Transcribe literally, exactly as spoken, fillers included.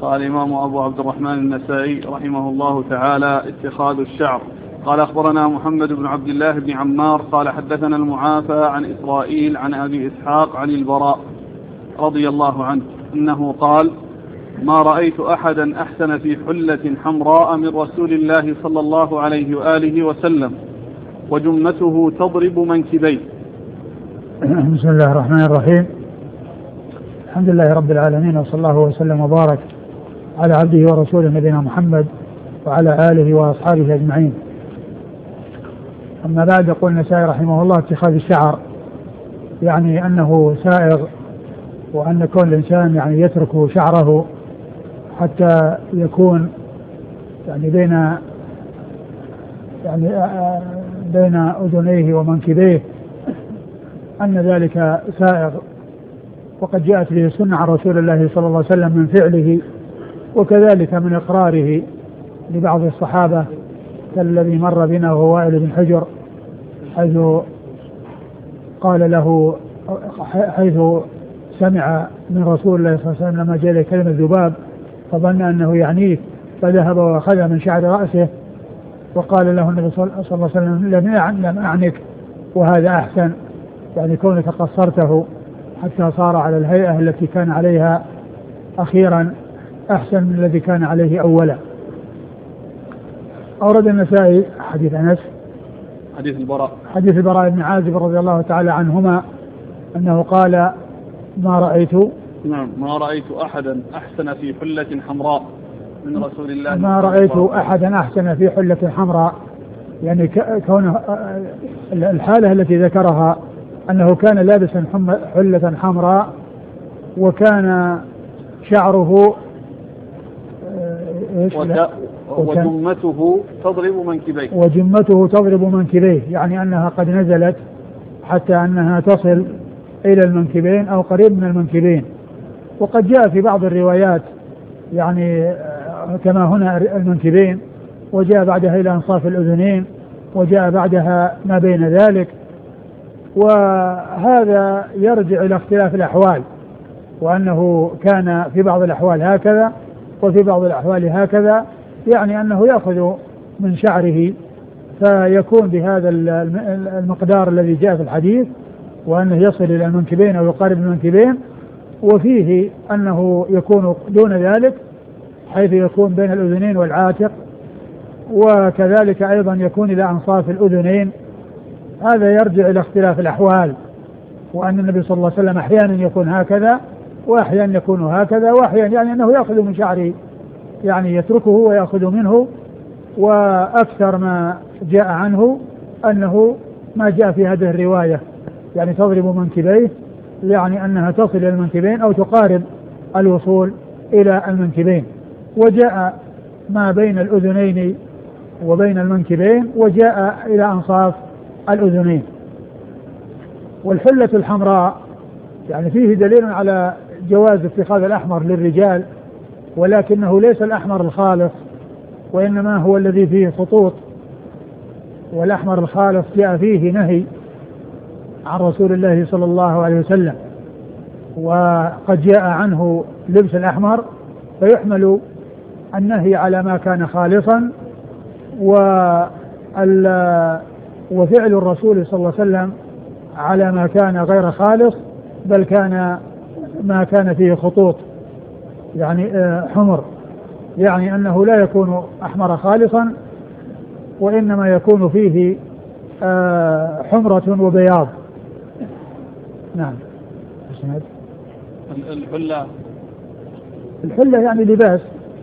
قال الإمام أبو عبد الرحمن النسائي رحمه الله تعالى: اتخاذ الشعر. قال أخبرنا محمد بن عبد الله بن عمار قال حدثنا المعافى عن إسرائيل عن أبي إسحاق عن البراء رضي الله عنه أنه قال: ما رأيت أحدا أحسن في حلة حمراء من رسول الله صلى الله عليه وآله وسلم وجمته تضرب منكبيه. بسم الله الرحمن الرحيم. الحمد لله رب العالمين، وصلى الله وسلم وبارك على عبده ورسوله نبينا محمد وعلى آله وأصحابه أجمعين. أما بعد، يقول النسائي رحمه الله: اتخاذ الشعر، يعني أنه سائغ، وأن كل الإنسان يعني يترك شعره حتى يكون يعني بين يعني بين أذنيه ومنكبيه، أن ذلك سائغ، وقد جاءت به السنة عن رسول الله صلى الله عليه وسلم من فعله، وكذلك من إقراره لبعض الصحابة كالذي مر بنا وهو وائل بن حجر، حيث قال له حيث سمع من رسول الله صلى الله عليه وسلم لما جاء له كلمة ذباب فظن أنه يعنيه، فذهب وأخذ من شعر رأسه وقال له النبي صلى الله عليه وسلم: لم أعنك، وهذا أحسن، يعني كونك قصرته حتى صار على الهيئة التي كان عليها أخيرا أحسن من الذي كان عليه أولا. أورد النسائي حديث أنس حديث البراء حديث البراء بن عازب رضي الله تعالى عنهما أنه قال: ما رأيت نعم ما رأيت أحدا أحسن في حلة حمراء من رسول الله ما رأيت أحدا أحسن في حلة حمراء، يعني كونه الحالة التي ذكرها أنه كان لابسا حلة حمراء، وكان شعره وجمته تضرب منكبيه وجمته تضرب منكبيه يعني أنها قد نزلت حتى أنها تصل إلى المنكبين أو قريب من المنكبين. وقد جاء في بعض الروايات يعني كما هنا المنكبين، وجاء بعدها إلى أنصاف الأذنين، وجاء بعدها ما بين ذلك، وهذا يرجع إلى اختلاف الأحوال، وأنه كان في بعض الأحوال هكذا وفي بعض الأحوال هكذا، يعني أنه يأخذ من شعره فيكون بهذا المقدار الذي جاء في الحديث، وأنه يصل إلى المنكبين أو يقارب المنكبين، وفيه أنه يكون دون ذلك حيث يكون بين الأذنين والعاتق، وكذلك أيضا يكون إلى أنصاف الأذنين. هذا يرجع إلى اختلاف الأحوال، وأن النبي صلى الله عليه وسلم أحيانا يكون هكذا وأحيانا يكون هكذا وأحيانا يعني أنه يأخذ من شعره، يعني يتركه ويأخذ منه. وأكثر ما جاء عنه أنه ما جاء في هذه الرواية، يعني تضرب منكبيه، يعني أنها تصل إلى المنكبين أو تقارب الوصول إلى المنكبين. وجاء ما بين الأذنين وبين المنكبين، وجاء إلى أنصاف الأذنين. والحلة الحمراء يعني فيه دليل على جواز اتخاذ الأحمر للرجال، ولكنه ليس الأحمر الخالص، وإنما هو الذي فيه خطوط. والأحمر الخالص جاء فيه نهي عن رسول الله صلى الله عليه وسلم، وقد جاء عنه لبس الأحمر، فيحمل النهي على ما كان خالصا، وفعل الرسول صلى الله عليه وسلم على ما كان غير خالص، بل كان ما كان فيه خطوط يعني حمر، يعني أنه لا يكون أحمر خالصا، وإنما يكون فيه حمرة وبياض. نعم. الحلة الحلة يعني لباس